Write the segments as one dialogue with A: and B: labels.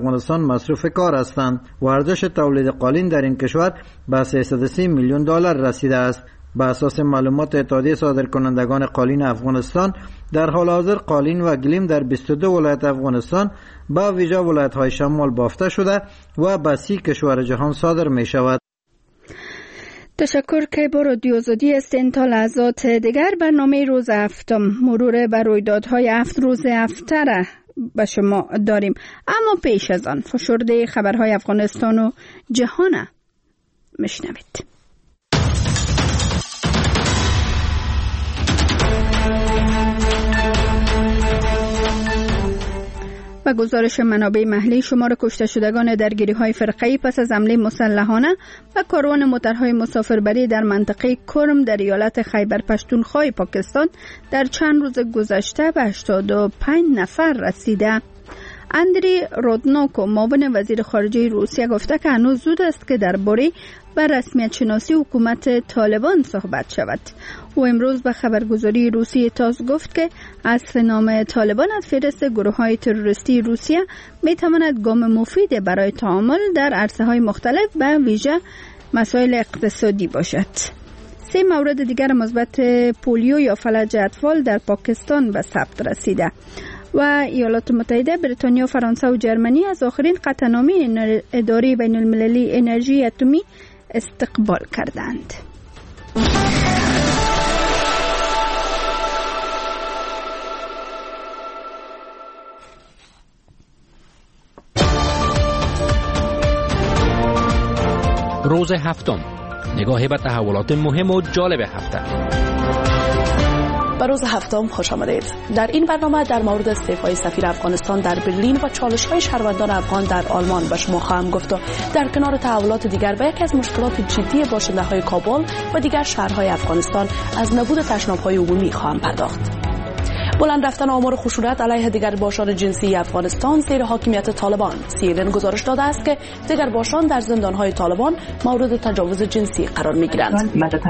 A: افغانستان مصروف کار هستند و ارزش تولید قالین در این کشور به 330 میلیون دلار رسیده است. به اساس معلومات اتحادیه صادرکنندگان قالین افغانستان، در حال حاضر قالین و گلیم در 22 ولایت افغانستان با ویژه ولایت‌های شمال بافته شده و به 30 کشور جهان صادر می شود.
B: تشکر که با رادیو آزادی است. تا لحظات دیگر برنامه روز هفتم مرور بر رویدادهای 7 روز هفته را به شما داریم، اما پیش از آن فشرده خبرهای افغانستان و جهان میشنوید. و گزارش منابع محلی شمار کشته شدگان درگیری‌های فرقه‌ای پس از حمله مسلحانه و کاروان موترهای مسافربری در منطقه کرم در ایالت خیبر پختونخوا پاکستان در چند روز گذشته به 85 نفر رسیده. اندری رودنوکو معاون وزیر خارجه روسیه گفته که هنوز زود است که درباره بر رسمیت شناسی حکومت طالبان صحبت شود. او امروز به خبرگزاری روسیه تاس گفت که حذف نام طالبان از فهرست گروه‌های تروریستی روسیه می‌تواند گام مفیدی برای تعامل در عرصه‌های مختلف به ویژه مسائل اقتصادی باشد. 3 مورد دیگر مثبت پولیو یا فلج اطفال در پاکستان به ثبت رسیده و ایالات متحده، بریتانیا، فرانسه و جرمنی از آخرین قطعنامه اداره بین المللی انرژی اتمی استقبال کردند.
C: روز هفتم، نگاهی به تحولات مهم و جالب هفته.
D: به روز هفتم خوش آمدید. در این برنامه در مورد استعفای سفیر افغانستان در برلین و چالش‌های شهروندان افغان در آلمان به شما خواهم گفت و در کنار تحولات دیگر به یکی از مشکلات جدی باشنده‌های کابل و دیگر شهرهای افغانستان از نبود تشناب‌های عمومی خواهم پرداخت. بلند رفتن آمار خشونت علیه دیگرباشان جنسی افغانستان زیر حاکمیت طالبان. CNN گزارش داده است که دیگرباشان در زندان‌های طالبان مورد تجاوز جنسی قرار می‌گیرند.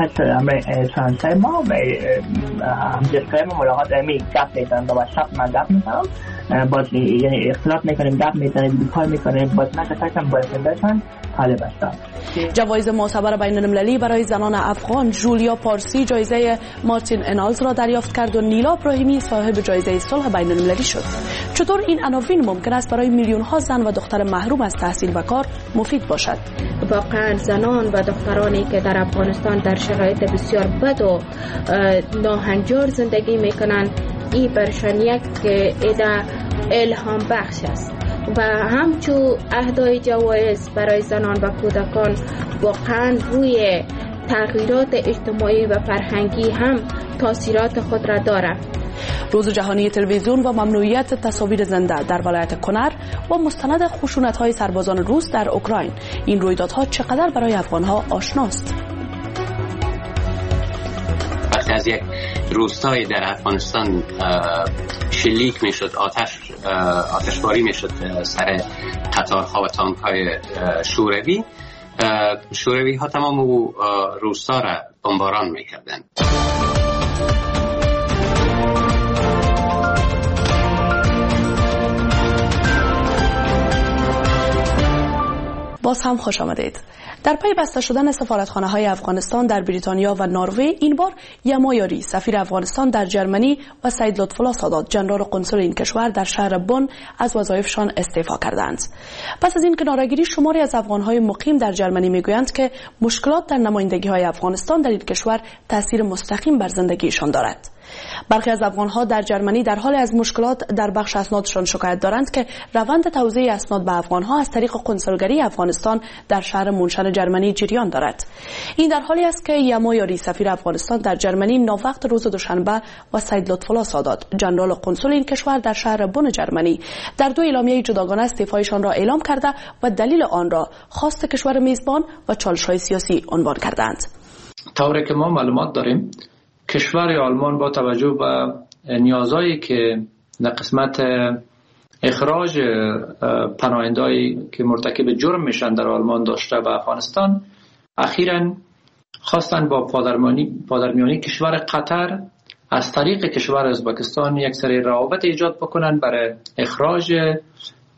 E: باز یعنی اختلاط میکنیم، گپ میزنیم، کار میکنیم، باز نکتاکم بایستندهشان حاله بستن.
D: جوایز معتبر بین المللی برای زنان افغان. جولیا پارسی جایزه مارتین انالز را دریافت کرد و نیلا ابراهیمی صاحب جایزه صلح بین المللی شد. چطور این عناوین ممکن است برای میلیون ها زن و دختر محروم از تحصیل و کار مفید باشد؟
F: واقعا زنان و دخترانی که در افغانستان در شرایط بسیار بد و ناهنجار زندگی میکنند، این برشان یک الهام بخش است و همچون اهدای جوایز برای زنان و کودکان واقعا روی تغییرات اجتماعی و فرهنگی هم تاثیرات خود را دارد.
D: روز جهانی تلویزیون و ممنوعیت تصاویر زنده در ولایت کنر و مستند خشونت‌های سربازان روس در اوکراین. این رویدادها چقدر برای افغان‌ها آشناست؟
G: وقتی از یک روستایی در افغانستان شلیک میشد، آتشباری میشد سر قطارها و تانک‌های شوروی ها تمام روستا را بمباران میکردند.
D: باز هم خوش آمدید. در پی بسته شدن سفارتخانه‌های افغانستان در بریتانیا و نروژ، این بار یما یاری سفیر افغانستان در جرمنی و سید لطف‌الله سادات جنرال قنسل این کشور در شهر بن از وظایفشان استعفا کردند. پس از این کناره‌گیری، شماری از افغان‌های مقیم در جرمنی میگویند که مشکلات در نمایندگی‌های افغانستان در این کشور تأثیر مستقیم بر زندگیشان دارد. برخی از افغان‌ها در جرمنی در حال از مشکلات در بخش اسنادشان شکایت دارند که روند توزیع اسناد به افغان‌ها از طریق کنسولگری افغانستان در شهر مونشن جرمنی جریان دارد. این در حالی است که یما یاری سفیر افغانستان در جرمنی ناوقت روز دوشنبه و سید لطف‌الله سادات جنرال قنسل این کشور در شهر بن جرمنی در دو اعلامیه جداگانه استعفایشان را اعلام کرده و دلیل آن را خواست کشور میزبان و چالش‌های سیاسی عنوان کردند.
H: طوری که ما معلومات داریم، کشور آلمان با توجه به نیازهایی که در قسمت اخراج پناهندهایی که مرتکب جرم میشن در آلمان داشته به افغانستان، اخیراً خواستن با پادرمیانی کشور قطر از طریق کشور ازبکستان یک سری روابط ایجاد بکنن برای اخراج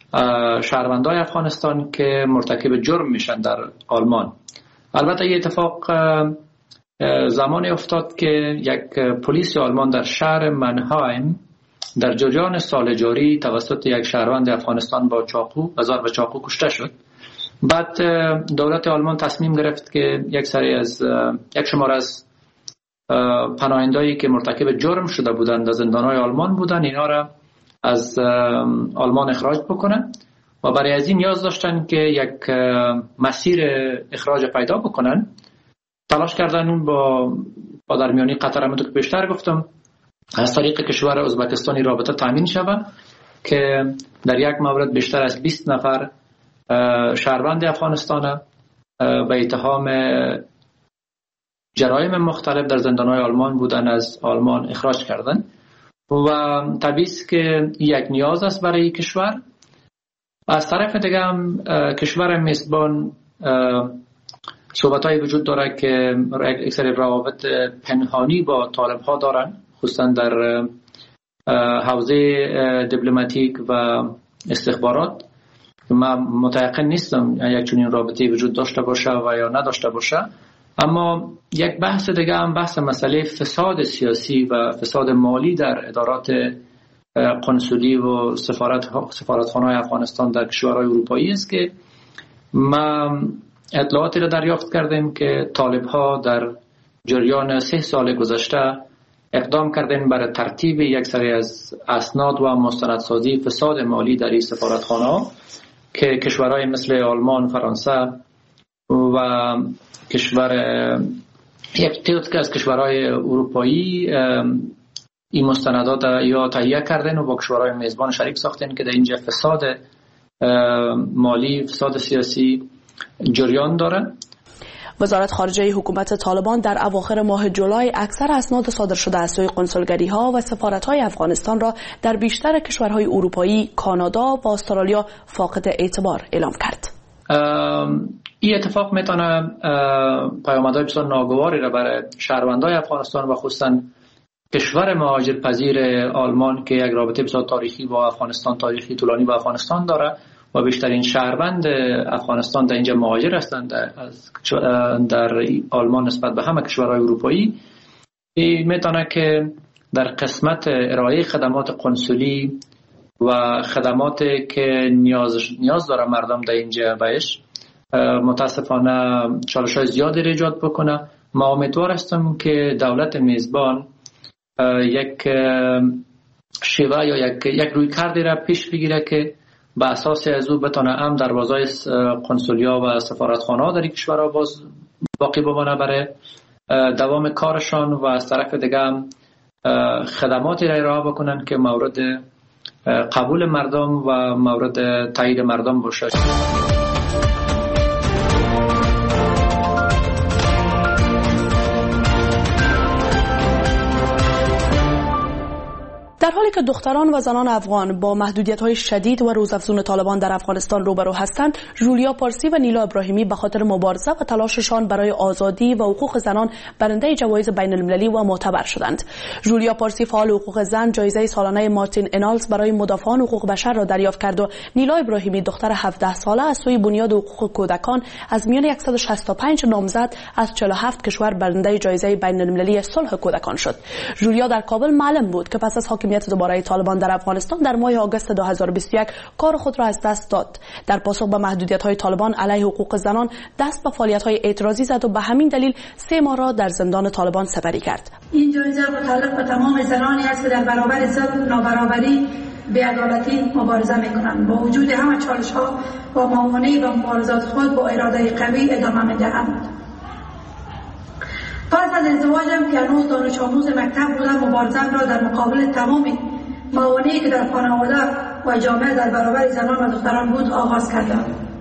H: شهروندای افغانستان که مرتکب جرم میشن در آلمان. البته یه اتفاق زمانی افتاد که یک پلیس آلمان در شهر منهایم در جریان سال جاری توسط یک شهروند افغانستان با چاقو کشته شد. بعد دولت آلمان تصمیم گرفت که یک شمار از پناهنده‌ای که مرتکب جرم شده بودند در زندان‌های آلمان بودند، اینا را از آلمان اخراج بکنن و برای از این نیاز داشتن که یک مسیر اخراج پیدا بکنن. تلاش کردن با درمیانی قطر، همونطور که بیشتر گفتم، از طریق کشور ازبکستانی رابطه تامین شود که در یک مورد بیشتر از 20 نفر شهروند افغانستان به اتهام جرایم مختلف در زندان‌های آلمان بودن از آلمان اخراج کردن و طبیعی است که یک نیاز است برای کشور. از طرف دیگه هم کشور میزبان صحبت‌های وجود داره که یک سری روابط پنهانی با طالب‌ها دارن، خصوصا در حوزه دیپلماتیک و استخبارات. من متيقن نیستم یک چنین رابطه‌ای وجود داشته باشه و یا نداشته باشه. اما یک بحث دیگه هم بحث مسئله فساد سیاسی و فساد مالی در ادارات قنسولی و سفارتخانه‌های افغانستان در کشورهای اروپایی است که ما اطلاعاتی را دریافت کردیم که طالب‌ها در جریان 3 سال گذشته اقدام کردن برای ترتیب یک سری از اسناد و مستندسازی فساد مالی در این سفارتخانه‌ها که کشورهای مثل آلمان، فرانسه و یک تعداد از کشورهای اروپایی این مستندات یا تهیه کردن و با کشورهای میزبان شریک ساختن که در اینجا فساد مالی، فساد سیاسی جریان داره.
D: وزارت خارجه حکومت طالبان در اواخر ماه جولای اکثر اسناد صادر شده از سوی قنسولگری‌ها و سفارت‌های افغانستان را در بیشتر کشورهای اروپایی، کانادا و استرالیا فاقد اعتبار اعلام کرد.
H: این اتفاق میتونه پیامدهای بسیار ناگواری را برای شهروندان افغانستان و خصوصا کشور مهاجرپذیر آلمان که یک رابطه بسیار تاریخی با افغانستان، تاریخی طولانی با افغانستان داره و بیشترین شهروند افغانستان در اینجا مهاجر هستند در آلمان نسبت به همه کشورهای اروپایی. این میتونه که در قسمت ارائه خدمات قنسولی و خدماتی که نیاز داره مردم در اینجا بهش متاسفانه چالش‌های زیادی را ایجاد بکنه. ما امیدوار هستم که دولت میزبان یک شیوه یا یک رویکردی را پیش بگیره که به اساس از او بتونه هم دروازهای قنسولیا و سفارتخانه‌ها در این کشورها باز باقی بمانه برای دوام کارشان و از طرف دیگه هم خدماتی را ارائه بکنن که مورد قبول مردم و مورد تایید مردم باشه.
D: در حالی که دختران و زنان افغان با محدودیت‌های شدید و روزافزون طالبان در افغانستان روبرو هستند، جولیا پارسی و نیلا ابراهیمی به خاطر مبارزه و تلاششان برای آزادی و حقوق زنان برنده جوایز بین‌المللی و معتبر شدند. جولیا پارسی فعال حقوق زن جایزه سالانه مارتین انالز برای مدافعان حقوق بشر را دریافت کرد و نیلا ابراهیمی دختر 17 ساله از سوی بنیاد حقوق کودکان از میان 165 نامزد از 47 کشور برنده جایزه بین‌المللی صلح کودکان شد. جولیا در کابل معلم بود که پس از حاکمیت دوباره طالبان در افغانستان در ماه آگوست 2021 کار خود را از دست داد. در پاسخ به محدودیت‌های طالبان علیه حقوق زنان دست به فعالیت‌های اعتراضی زد و به همین دلیل 3 ماه را در زندان طالبان سپری کرد.
I: این جایزه متعلق به تمام زنانی است که در برابر ظلم، نابرابری، بی‌عدالتی مبارزه می‌کنند. با وجود همه چالش‌ها و موانعی و مبارزات خود با اراده قوی ادامه می‌دهند. پس از ازدواجم که هنوز دانش آموز مکتب بودم، مبارزم را در مقابل تمام موانعی که در خانواده و جامعه در برابر زنان و دختران بود آغاز کردم.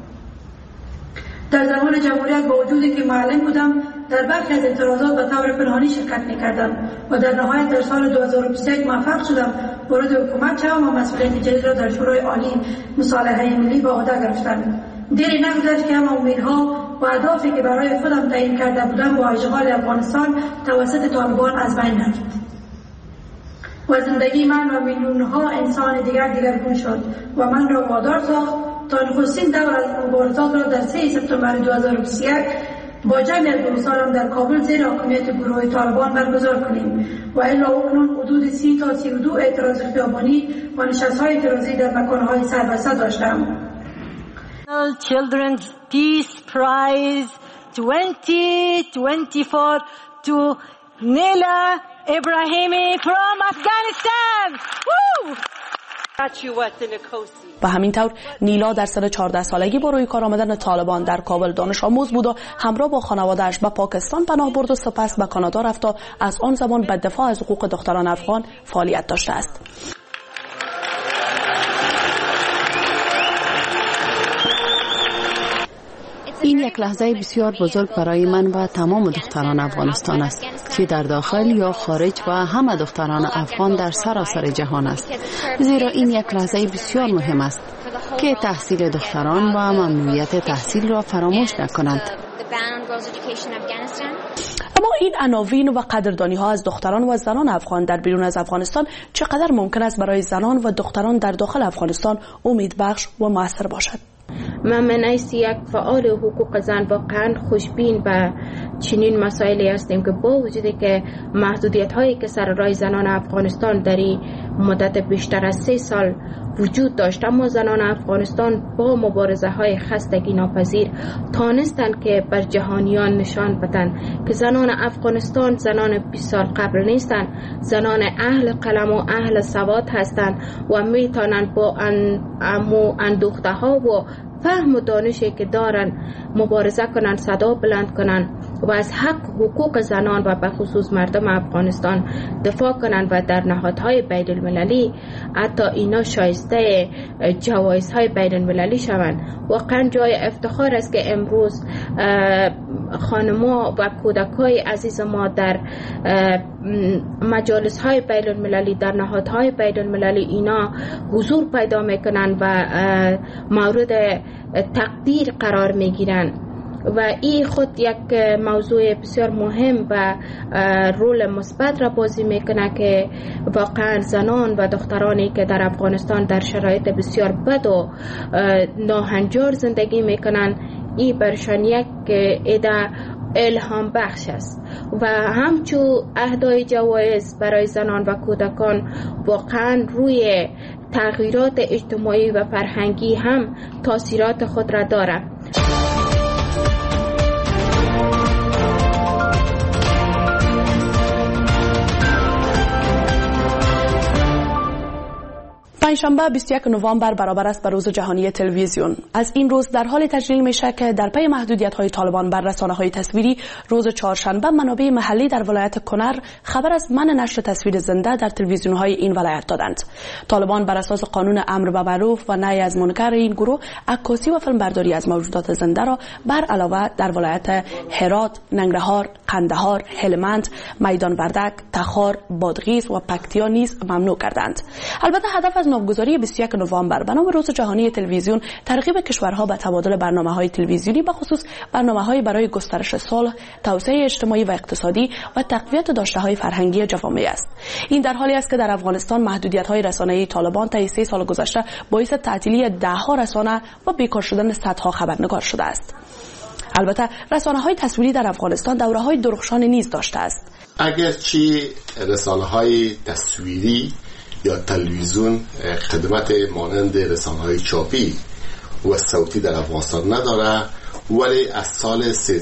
I: در زمان جمهوریت با وجودی که معلم بودم در برخی از اعتراضات به طور پنهانی شرکت می‌کردم و در نهایت در سال 2021 موفق شدم وارد حکومت شوم و مسئولیت جدید را در شورای عالی مصالحه ملی به عهده گرفتم. دیری نگذشت که هم امیدها و اهدافی که برای خودم تعیین کرده بودم با اشغال افغانستان توسط طالبان از بین رفت. و زندگی من و میلیون‌ها انسان دیگرگون شد و من را وادار ساخت تا نخستین دور از مبارزات را در 3 سپتامبر 2021 با جمع دوستانم در کابل زیر حاکمیت گروه طالبان برگزار کنیم و الا اکنون حدود 30 تا 32 اعتراض خیابانی و نشست‌های اعتراضی در مکان‌های سربسته داشتم.
J: Children's Peace Prize 2024 to Nila Ibrahimi from Afghanistan. Woo!
D: و همین طور نیلا در سن 14 سالگی با روی کار آمدن طالبان در کابل دانش آموز بود و همراه با خانواده‌اش به پاکستان پناه برد و سپس به کانادا رفت و از آن زمان به دفاع از حقوق دختران افغان فعالیت داشته است.
K: این یک لحظه بسیار بزرگ برای من و تمام دختران افغانستان است، چه در داخل یا خارج و همه دختران افغان در سراسر جهان است، زیرا این یک لحظه بسیار مهم است که تحصیل دختران و ممنوعیت تحصیل را فراموش نکنند.
D: اما این عناوین و قدردانی ها از دختران و زنان افغان در بیرون از افغانستان چقدر ممکن است برای زنان و دختران در داخل افغانستان امید بخش و موثر باشد؟
F: من منیست یک فعال حقوق زن واقعا خوشبین به چنین مسائلی هستیم که با وجودی که محدودیت هایی که سر راه زنان افغانستان در مدت بیشتر از 3 سال وجود داشت، اما زنان افغانستان با مبارزه های خستگی ناپذیر تانستند که بر جهانیان نشان بدن که زنان افغانستان زنان 20 سال قبل نیستند، زنان اهل قلم و اهل سواد هستند و میتونند با اندوخته ها و فهم و دانشی که دارن مبارزه کنن، صدا بلند کنن و از حق حقوق زنان و به خصوص مردم افغانستان دفاع کنن و در نهادهای بین المللی حتی اینا شایسته جوایزهای بین المللی شوند. واقعا جای افتخار است که امروز خانم‌ها و کودکای عزیز ما در مجالس‌های بین المللی، در نهادهای بین المللی اینا حضور پیدا میکنن و مورد تقدیر قرار میگیرن و این خود یک موضوع بسیار مهم و رول مثبت را بازی میکنه که واقعا زنان و دخترانی که در افغانستان در شرایط بسیار بد و ناهنجار زندگی میکنن، این برشان یک ایده الهام بخش است و همچو اهدای جوایز برای زنان و کودکان واقعا روی تغییرات اجتماعی و فرهنگی هم تاثیرات خود را دارد.
D: پنجشنبه 21 نوامبر برابر است با روز جهانی تلویزیون. از این روز در حال تجلیل میشه که در پی محدودیت‌های طالبان بر رسانه‌های تصویری، روز چهارشنبه منابع محلی در ولایت کنر خبر از منع نشر تصویر زنده در تلویزیون‌های این ولایت دادند. طالبان بر اساس قانون امر به معروف و نهی از منکر این گروه عکاسی و فیلمبرداری از موجودات زنده را بر علاوه در ولایت هرات، ننگرهار، قندهار، هلمند، میدان وردک، تخار، بادغیس و پکتیا نیز ممنوع کردند. البته هدف از نامگذاری 21 نوامبر به نام روز جهانی تلویزیون ترغیب کشورها به تبادل برنامه‌های تلویزیونی، به خصوص برنامه‌های برای گسترش صلح، توسعه اجتماعی و اقتصادی و تقویت داشته‌های فرهنگی جوامع است. این در حالی است که در افغانستان محدودیت‌های رسانه‌ای طالبان طی 3 سال گذشته باعث تعطیلی ده‌ها رسانه و بیکار شدن صدها خبرنگار شده است. البته رسانه‌های تصویری در افغانستان دوره‌های درخشان نیز داشته است.
L: اگرچه رسانه‌های تصویری یا تلویزیون خدمت مانند رسانه‌های چاپی و صوتی در افغانستان نداره، ولی از سال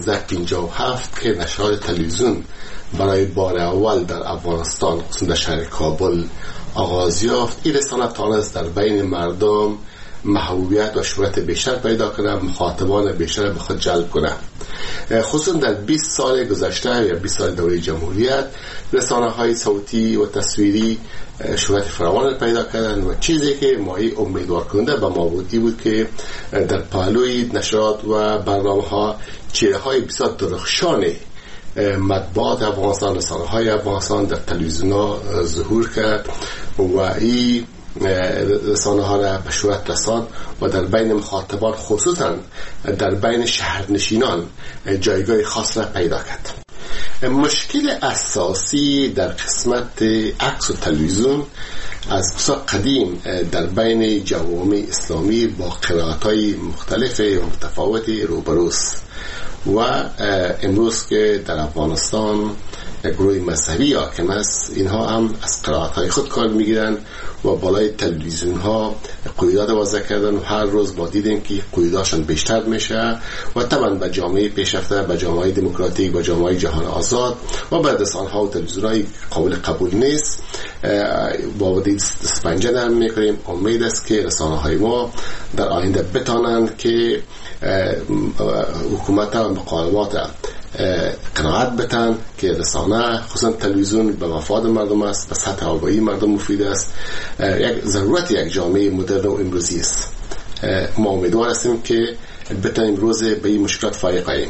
L: 1357 که نشر تلویزیون برای بار اول در افغانستان در شهر کابل آغاز یافت، این رسانه تانست در بین مردم محبوبیت و شهرت بیشتر پیدا کنه، مخاطبان بیشتر به خود جلب کنه. خصوصا در 20 سال گذشته یا 20 سال دوره جمهوریت رسانه‌های صوتی و تصویری شهرت فراوان پیدا کردن و چیزی که ماهی امیدوار کننده به ما بود که در پهلوی نشرات و برنامه‌ها چهره‌های بسیار درخشان مطبوعات افغانستان، رسانه‌های افغانستان در تلویزیون‌ها ظهور کرد و این رسانه‌ها را به شهرت رساند و در بین مخاطبان خصوصا در بین شهرنشینان جایگاه خاص را پیدا کرد. مشکل اساسی در قسمت عکس و تلویزیون از بسیار قدیم در بین جوامع اسلامی با قرائت‌های مختلف و متفاوت روبروست و امروز که در افغانستان گروه مذهبی حاکم است، اینها هم از قرائت‌های خود کار میگیرن و بالای تلویزیون ها قیودات وضع کردن و هر روز ما دیدیم که قیوداشون بیشتر میشه و طبعا به جامعه پیشرفته، به جامعه دموکراتیک، به جامعه جهان آزاد و به رسانه‌ها و تلویزیون‌های قابل قبول نیست با ودید سپنجه نرم میکنیم. امید است که رسانه‌های ما در آینده بتانند که حکومت و مقامات قناعت بتن که رسانه خصوصا تلویزیون به مفاد مردم است، به سطح آگاهی مردم مفید است، یک ضرورت یک جامعه مدرن و امروزی است. ما امیدوار هستیم که بتانیم روز به این مشکلات فائق آییم.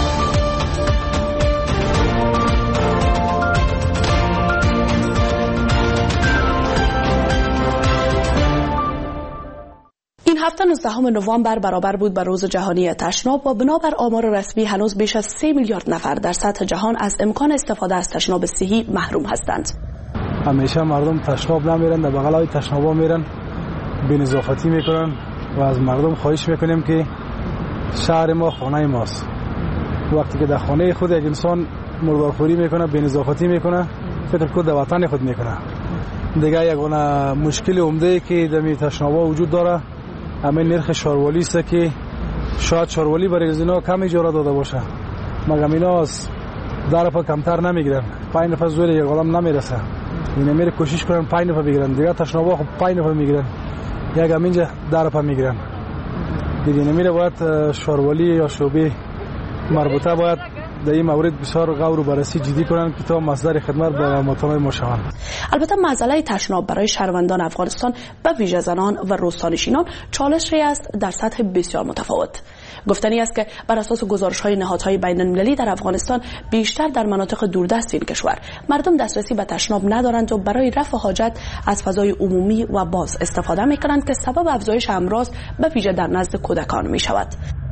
D: هفته 19 نوامبر برابر بود با روز جهانی تشناب و بنابر آمار رسمی هنوز بیش از 3 میلیارد نفر در سطح جهان از امکان استفاده از تشناب صحی محروم هستند.
M: همیشه مردم تشناب نمیرن، در بغلای تشنابا میرن، بی‌نظافتی میکنن و از مردم خواهش میکنیم که شهر ما خانه ماست. وقتی که در خانه خود یک انسان مردارخوری میکنه، بی‌نظافتی میکنه، فکر کنه در وطن خود میکنه. دیگه یک مشکل عمده که در تشنابا وجود داره همین نرخ شاروالی است که شاید شاروالی برای اینا کم اجاره داده باشه، مگر اینا از در پا کمتر نمیگیرن، 5 نفر زور یک آدم نمیرسه، اینا میره کوشش کنن 5 نفر بگیرن، دیگه تشنابا خب 5 نفر میگیرن، یک همینجا در پا میگیرن. دیگه نمیره باید شاروالی یا شعبه مربوطه باید در این مورد بسیار غور و بررسی جدی کنن که تا مصدر خدمت به مردم ما شوند.
D: البته مسئله تشناب برای شهروندان افغانستان و ویژه زنان و روستانشینان چالشی است در سطح بسیار متفاوت. گفتنی است که بر اساس گزارش‌های نهادهای بین‌المللی در افغانستان بیشتر در مناطق دوردست این کشور مردم دسترسی به تشناب ندارند و برای رفع حاجت از فضای عمومی و باز استفاده می‌کنند که سبب افزایش امراض به ویژه در نزد کودکان می‌شود.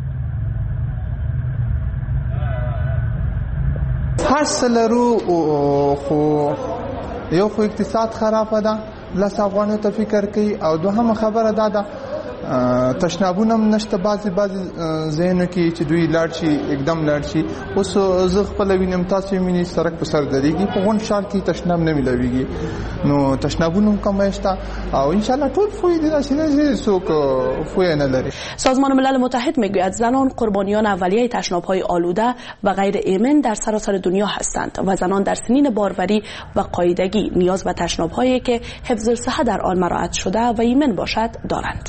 N: هر سلرو خو یو خو اقتصاد خراب ده، لس افغانو ته فکر کوي او دوهم خبره ده تشنابونه نشته بعضی ځایونو کې چې دوی لاړ شي एकदम لاړ شي. اوس زه خپل وینم تاسو مینی سړک په سر درېږي، په غون شال کې تشناب نه ملويږي، نو تشنابونه کم شته او ان شاء الله ټول فوی دي راشي څوک فوی نه لري.
D: سازمان ملل متحد میگوید زنان قربانیان اولیه تشناب‌های آلوده و غیر ایمن در سراسر دنیا هستند و زنان در سنین باروری و قاعدگی نیاز به تشناب‌هایی که حفظ الصحه در آن مراعات شده و ایمن باشد دارند.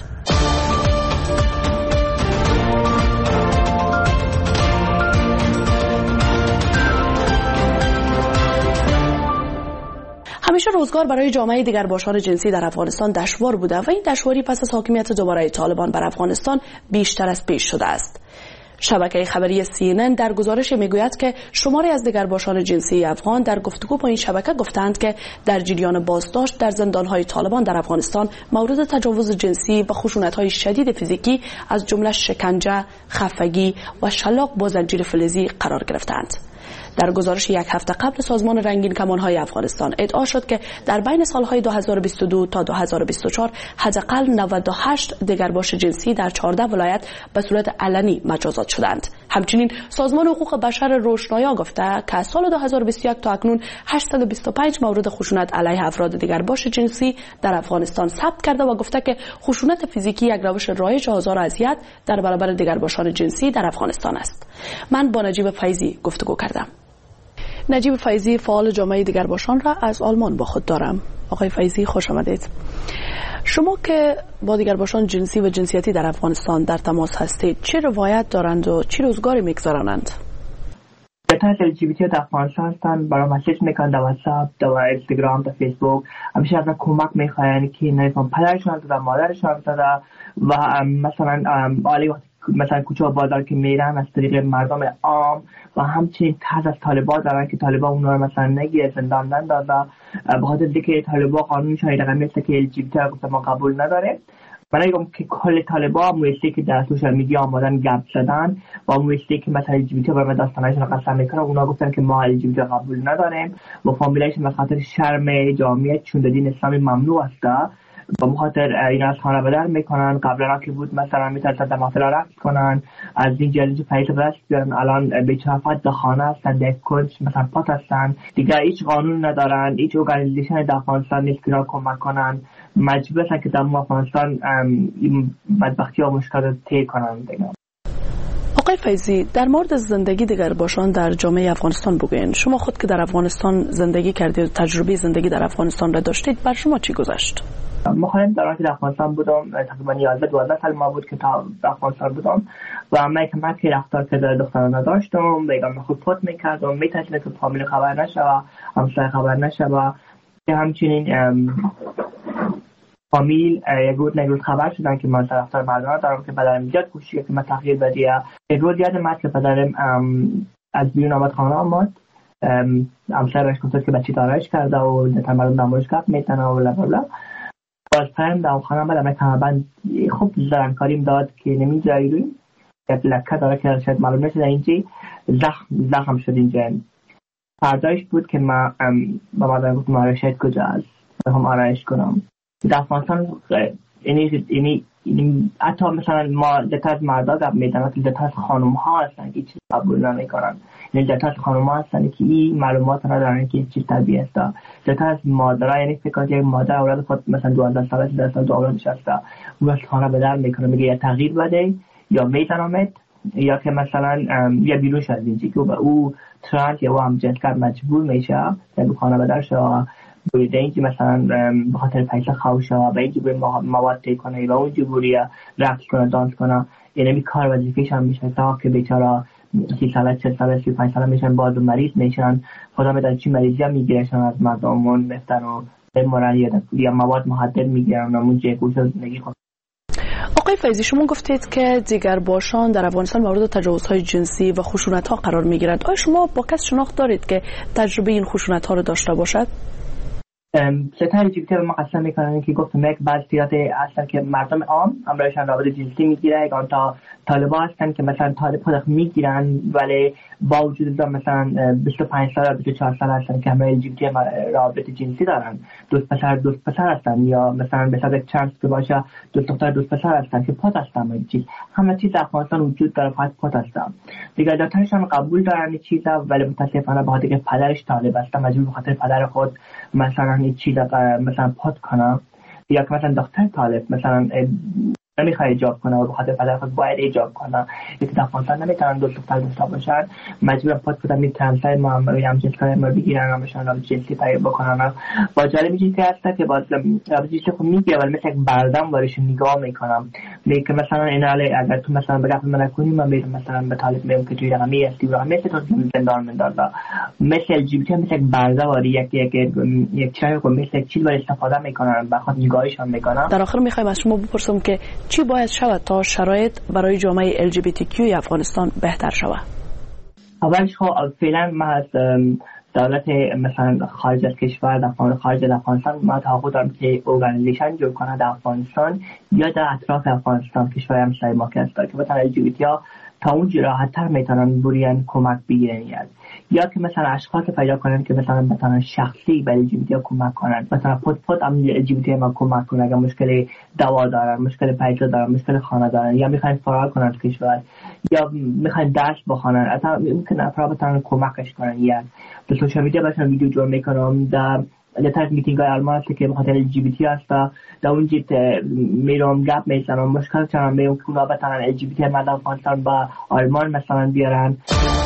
D: همیشه روزگار برای جامعه دگرباشان جنسی در افغانستان دشوار بوده و این دشواری پس از حاکمیت دوباره طالبان بر افغانستان بیشتر از پیش شده است. شبکه خبری CNN در گزارش میگوید که شماری از دگرباشان جنسی افغان در گفتگو با این شبکه گفتند که در جریان بازداشت در زندان‌های طالبان در افغانستان مورد تجاوز جنسی و خشونت‌های شدید فیزیکی از جمله شکنجه، خفگی و شلاق با زنجیر فلزی قرار گرفتند. در گزارش یک هفته قبل سازمان رنگین کمان‌های افغانستان ادعا شد که در بین سالهای 2022 تا 2024 حداقل 98 دگرباش جنسی در 14 ولایت به صورت علنی مجازات شدند. همچنین سازمان حقوق بشر روشنایا گفته که از سال 2021 تا اکنون 825 مورد خشونت علیه افراد دگرباش جنسی در افغانستان ثبت کرده و گفته که خشونت فیزیکی یک روش رایج آزار و اذیت در برابر دگرباشان جنسی در افغانستان است. من با نجیب فیضی گفتگو کردم. نجیب فیضی فعال جامعه دگرباشان را از آلمان با خود دارم. آقای فیضی خوش آمدید. شما که با دگرباشان جنسی و جنسیتی در افغانستان در تماس هستید، چه روایت دارند و چه روزگاری میگذرانند؟
E: تا LGBT در افغانستان هستن برای مسیج میکنن در واتساپ، در اینستاگرام، در فیسبوک، همیشه از کمک میخواین که نمیفهم پدرشون در مادرشون در و مثلا عالی وقتی مثلا کوچه و بازار که میرن از طریق مردم عام و همچنین تحت از طالبان دارن که طالبان اونها رو مثلا نگیره زندان نندازه به خاطر اینکه طالبان قانونشون رقمی است که LGBT گفته ما قبول نداره برای میگم که کل طالبا مویستی که در سوشال میدیا آمدن گپ زدن و مویستی که مثلا LGBT برای داستانشون قسم میکنن، اونا گفتن که ما LGBT قبول نداریم و فامیلایشون به خاطر شرم جامعه چون دین اسلامی ممنوع است و بخاطر اینا از خانه بدر میکنن. قبلا که بود مثلا میتونن در محفل رقص کنن، از این جلوی پیت برش بیارن، الان به چهافت در خانه هستن، در کنج مثلا پات هستن دیگه، هیچ قانون ندارن، هیچ ارگانیزیشن در افغانستان نیست که را کمک کنن، مجبور هستن که در افغانستان بدبختی ها مشکلات طی کنن دیگه.
D: آقای فیضی، در مورد زندگی دیگر باشان در جامعه افغانستان بگوین. شما خود که در افغانستان زندگی کردید و تجربه زندگی در افغانستان را داشتید، بر شما چی گذشت؟
E: مخالف در افغانستان بودم، تقریبا 11-12 سال ما بود که تا افغانستان بودم و من که رفتار که دختران نداشتم، بیگم خود پوت میکردم، میتونستم که فامیل خبر نشه و همسایه خبر نشه و همچنین فامیل یک روز خبر شدن که من طرفدار مردان دارم که پدرم زیاد کوشید که من تغییر بدیم. یک روز یادم که پدرم از بیرون آمد خانه آمد، همسایه بهش گفت که بچه دارایش کرده و مردم دامورش گپ میتنه و لبلا. باز پرم در خانه بدم یک همه خوب زرنکاریم داد که نمیجایی روی یک لکه داره که شاید معلوم نشده اینجی زخم شد اینجا. فردایش بود که من با مادرم گفتم آرایشت کجا است هم آرایش کنم. در افغانستان اینی حتی مثلا ما دتا از مردا گپ میدن، دتا از خانم ها هستن که چیز قبول نمیکنن، یعنی دتا از خانم ها هستن که این معلومات ندارن که چیز طبیعی است. دتا از مادرها، یعنی فکر کنید یک مادر اولاد خود مثلا 12 ساله 13 ساله دو اولادش هست، او از خانه به در میکنه، میگه یا تغییر بده یا میتونمت یا که مثلا یا بیرون شد اینجا که او ترانس یا هم جنسگرد مجبور میشه یا خانه به در شد بوده اینکه مثلا به خاطر پیسه خوشه و اینکه به مواد تهیه کنه و اونجا بوده رقص کنه دانس کنه، یعنی کار وظیفه‌ش هم میشه تا که بیچاره 30 ساله 40 ساله 35 ساله میشن باز مریض میشن، خدا میدونه چی مریضی هم میگیرشن از مردمون میفتن و بمرن یا مواد مخدر میگیرن و اونجا گوش زندگی خود.
D: آقای فیضی، شما گفتید که دیگر باشان در افغانستان مورد تجاوزهای جنسی و خشونت‌ها قرار میگیرند. آیا شما با کس شناخت دارید که تجربه این خشونت‌ها رو داشته باشد؟
E: ستاره جیبیتی به ما قسم میکنن که گفتم یک بعضیات هستن که مردم عام امرایشان رابطه جنسی میگیره، اگه تا طالبا هستن که مثلا طالب خود میگیرن ولی با وجود دارن مثلا 25 سال 24 سال هستن که همه جیبیتی رابطه جنسی دارن، دوست پسر هستن یا مثلا به صورت چانس که باشه دوست دختر دوست پسر هستن که پات هستن. همه چیز در افغانستان وجود داره، فقط پات هستن دیگه. دکترشان قبول دارن این چیزا ولی متاسفانه به خاطر که پدرش طالب است مجبور به خاطر پدر خود مثلا این چیز مثلا پات کنم یا که مثلا دختر طالب مثلا نمیخواد ایجاب کنه و بخاطر پدر خود باید ایجاب کنه، یکی در افغانستان نمیتونن دو دختر داشته باشن، مجبورن پات کنن میتونن سای ما هم جنسکاری ما بگیرن همشان رو جنسی پیدا بکنن. با جالب چیزی هست که باز جنسی خود میگه ولی مثل یک بردم وارش نگاه میکنم، میگه مثلا این حاله اگر تو مثلا بگم من کنی من میرم مثلا به طالب میگم که توی رقمی هستی و مثل تو زندان مندازه، مثل LGBT مثل یک برده واری یک چای کو مثل یک چیز وارد استفاده میکنن بخاطر نگاهشون میکنن.
D: در آخر میخوایم از شما بپرسم که چی باید شود تا شرایط برای جامعه LGBTQ افغانستان بهتر شود؟
E: اولش خب فعلا ما از دولت مثلا خارج از کشور خارج از افغانستان ما توقع دارم که ارگانیزیشن جور کنه در افغانستان یا در اطراف افغانستان کشور همسایه ما که هست که مثلا LGBT ها تا اونجا راحت‌تر میتونن برین کمک بگیرن یا که مثلا اشخاص پیدا کنن که مثلا بتونن شخصی برای LGBT ها کمک کنن، مثلا پد هم LGBT ما کمک کنن اگر مشکل دوا دارن، مشکل پیسه دارن، مشکل خانه دارن یا میخواین فرار کنن از کشور یا میخواین درس بخونن، حتی ممکن افراد بتونن کمکش کنن. یا به سوشال میدیا مثلا ویدیو جور میکنم در لطف میتینگ های آلمان هست که بخاطر LGBT هست در اونجا میرم گپ میزنم مشکل چنان میرم که اونا بتونن LGBT مردم افغانستان با آلمان مثلا بیارن.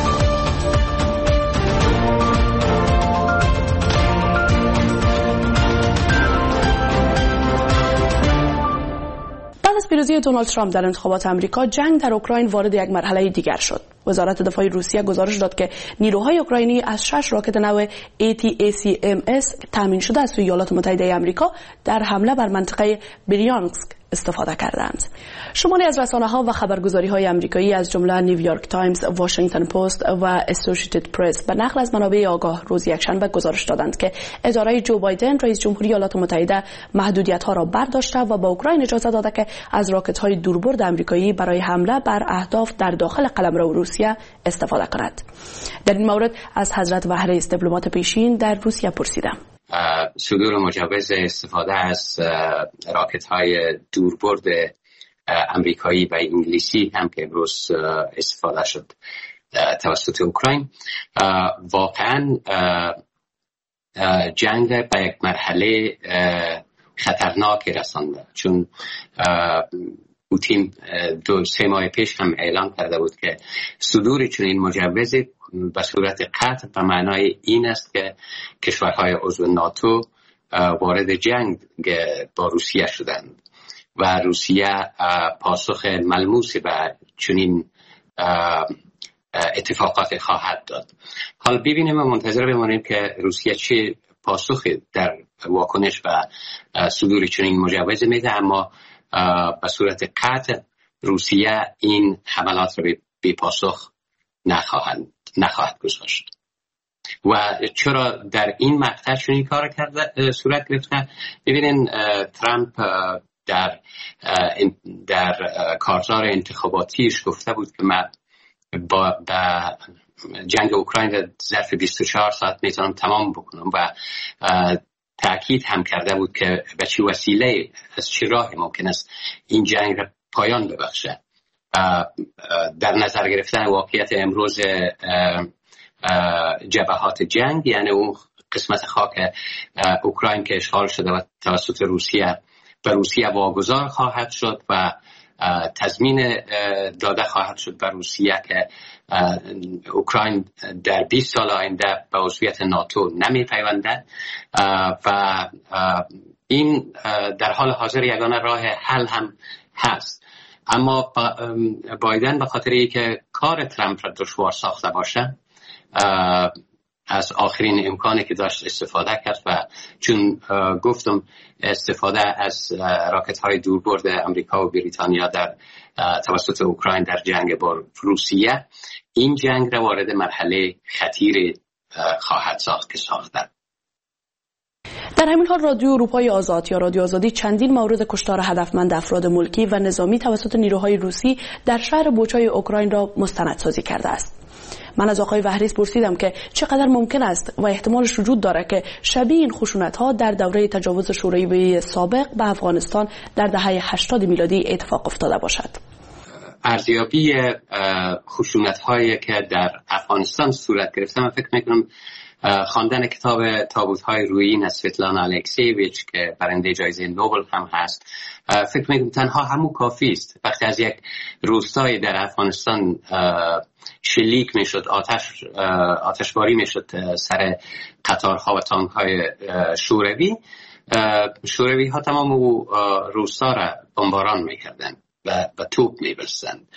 D: بعد از پیروزی دونالد ترامپ در انتخابات آمریکا، جنگ در اوکراین وارد یک مرحله دیگر شد. وزارت دفاع روسیه گزارش داد که نیروهای اوکراینی از 6 راکت نو ATACMS تامین شده از سوی ایالات متحده آمریکا در حمله بر منطقه بریانسک استفاده کردند. شماری از رسانه‌ها و خبرگزاری‌های آمریکایی از جمله نیویورک تایمز، واشنگتن پست و اسوسییتد پرس به نقل از منابع آگاه روز یکشنبه گزارش دادند که اداره جو بایدن رئیس جمهوری ایالات متحده محدودیت‌ها را برداشته و به اوکراین اجازه داده که از راکت‌های دوربرد آمریکایی برای حمله بر اهداف در داخل قلمرو روسیه استفاده کند. در این مورد از حضرت وهرئیس دیپلمات پیشین در روسیه پرسیدم.
G: صدور مجوز استفاده از راکت‌های دوربرد امریکایی و انگلیسی هم که امروز استفاده شد توسط اوکراین واقعا جنگ به یک مرحله خطرناک رسانده، چون پوتین 2-3 ماه پیش هم اعلام کرده بود که صدور چنین مجوزی به صورت قطع به معنای این است که کشورهای عضو ناتو وارد جنگ با روسیه شدند و روسیه پاسخ ملموسی به چنین اتفاقات خواهد داد. حالا ببینیم و منتظر بمانیم که روسیه چه پاسخی در واکنش به صدور چنین مجوز میده، اما به صورت قطع روسیه این حملات را بی پاسخ نخواهد گذاشت. و چرا در این مقطع چنین کار کرده صورت گرفته؟ ببینین ترامپ در کارزار انتخاباتیش گفته بود که من با جنگ اوکراین در ظرف 24 ساعت میتونم تمام بکنم و تأکید هم کرده بود که به چه وسیله از چه راهی ممکن است این جنگ را پایان ببخشه. در نظر گرفتن واقعیت امروز جبهات جنگ، یعنی اون قسمت خاک اوکراین که اشغال شده و توسط روسیه به روسیه واگذار خواهد شد و تضمین داده خواهد شد به روسیه که اوکراین در 20 سال آینده به عضویت ناتو نمی پیونده و این در حال حاضر یگانه راه حل هم هست. اما بایدن به خاطر اینکه کار ترامپ را دشوار ساخته باشه از آخرین امکانی که داشت استفاده کرد و چون گفتم استفاده از راکت‌های دوربرد امریکا و بریتانیا در توسط اوکراین در جنگ با روسیه این جنگ را وارد مرحله خطیر خواهد ساخت که ساخته.
D: در همین حال رادیو اروپای آزاد یا رادیو آزادی چندین مورد کشتار هدفمند افراد ملکی و نظامی توسط نیروهای روسی در شهر بوچای اوکراین را مستندسازی کرده است. من از آقای وهرئیس پرسیدم که چقدر ممکن است و احتمالش وجود داره که شبیه این خشونت‌ها در دوره تجاوز شوروی سابق به افغانستان در دهه 80 میلادی اتفاق افتاده باشد.
G: ارزیابی خشونت‌هایی که در افغانستان صورت گرفته، من فکر می‌کنم خواندن کتاب تابوت‌های رویین از سویتلانا الکسیویچ که برنده جایزه نوبل هم هست، فکر می‌کنم تنها همون کافی است. وقتی از یک روستای در افغانستان شلیک میشد، آتشباری میشد سر قطارها و تانک‌های شوروی ها تمام روستا را بمباران میکردن و توپ میبستند.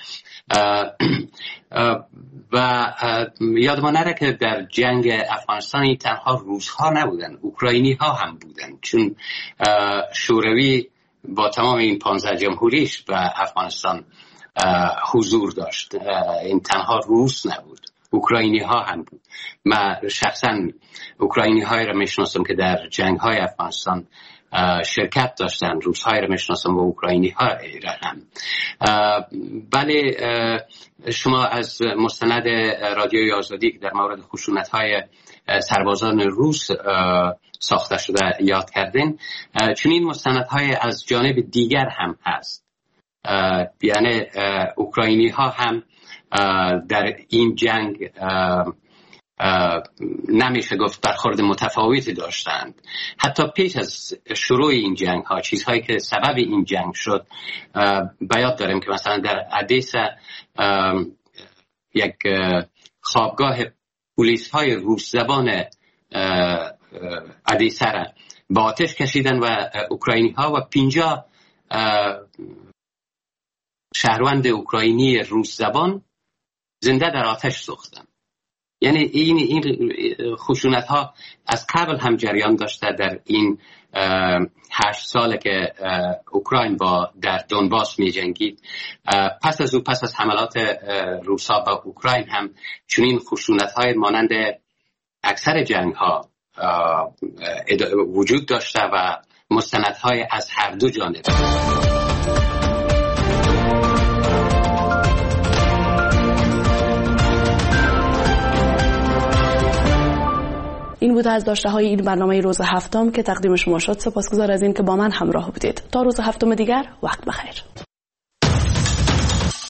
G: و یادمان نره که در جنگ افغانستان تنها روس ها نبودن، اوکراینی ها هم بودن، چون شوروی با تمام این 15 جمهوریش به افغانستان حضور داشت. این تنها روس نبود، اوکراینی ها هم بود. من شخصا اوکراینی های را میشناسم که در جنگ های افغانستان شرکت داشتن، روس های را میشناسم و اوکراینی ها را هم. بله، شما از مستند رادیوی آزادی که در مورد خشونت های سربازان روس ساخته شده یاد کردین، چون این مستند های از جانب دیگر هم هست. یعنی اوکراینی ها هم در این جنگ نمیشه گفت برخورد متفاوتی داشتند. حتی پیش از شروع این جنگ ها، چیزهایی که سبب این جنگ شد، بیاد داریم که مثلا در ادیسا یک خوابگاه پلیس های روس زبان ادیسا را با آتش کشیدن و اوکراینی ها و 50 شهروند اوکراینی روس زبان زنده در آتش سوختند. یعنی این خشونت ها از قبل هم جریان داشته در این 8 ساله که اوکراین در دونباس می جنگید. پس از حملات روسا به اوکراین هم چنین خشونت های مانند اکثر جنگ ها وجود داشته و مستندهای از هر دو جانب.
D: این بوده از داشته های این برنامه روز هفتم که تقدیم شما شد. سپاسگزار از این که با من همراه بودید. تا روز هفتم دیگر، وقت بخیر.